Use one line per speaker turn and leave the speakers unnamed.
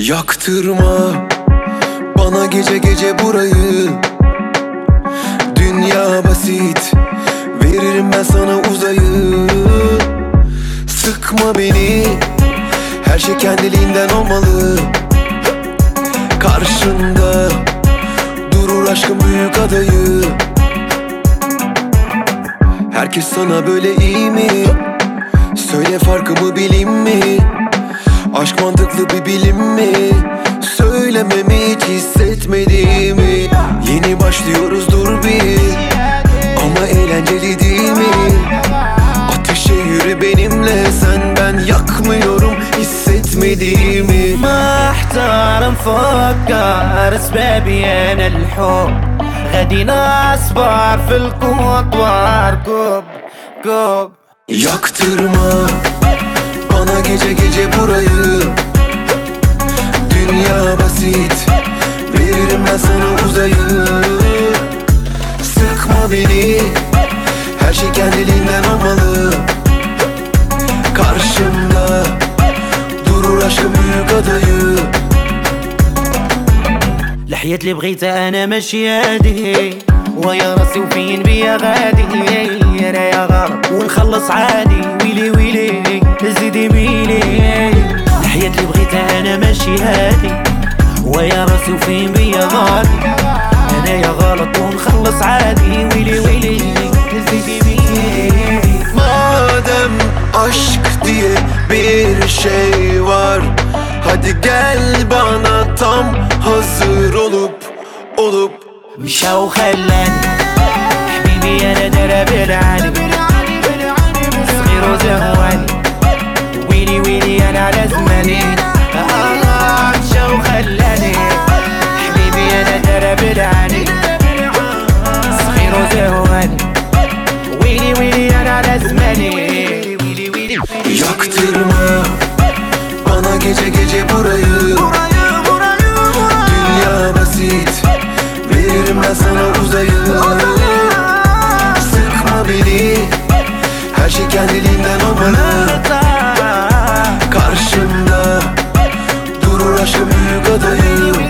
Yaktırma bana gece gece burayı. Dünya basit, veririm ben sana uzayı. Sıkma beni, her şey kendiliğinden olmalı. Karşında durur aşkın büyük adayı. Herkes sana böyle iyi mi? Söyle farkımı bileyim mi? Aşk mantıklı bir bilim mi? Söylememi hiç hissetmediğimi. Yeni başlıyoruz dur bir, ama eğlenceli değil mi? Ateşe yürü benimle, sen ben yakmıyorum hissetmediğimi.
محتار مفكر اسبابي انا الحب غادي نصبر في القوط واركب كوب.
Yaktırma bana gece gece burayı. Dünya basit, veririm ben sana uzayı. Sıkma beni, her şey kendiliğinden olmalı. Karşımda durur aşkın büyük adayı.
الحياة اللي بغيتها انا ماشي هادي، ويا راسي وفين بيا غادي. انا يا غلط ونخلص عادي، ويلي ويلي زيدي ميلي. الحياة اللي بغيتها انا ماشي هادي، ويا راسي وفين بيا غادي. انا يا غلط ونخلص عادي، ويلي ويلي زيدي ميلي.
Madem aşk diye bir şey var, hadi gel bana tam hazır olup
مشى وخلاني حبيبي انا درب العالي، صغير وزهواني، ويلي ويلي انا على زماني. مشى وخلاني حبيبي انا درب العالي، صغير وزهواني، ويلي ويلي انا على زماني.
Yaktırma bana gece gece burayı. Dünya basit, veririm ben sana uzayı. Sıkma beni, her şey kendiliğinden olmalı. Karşımda durur aşkın büyük adayı.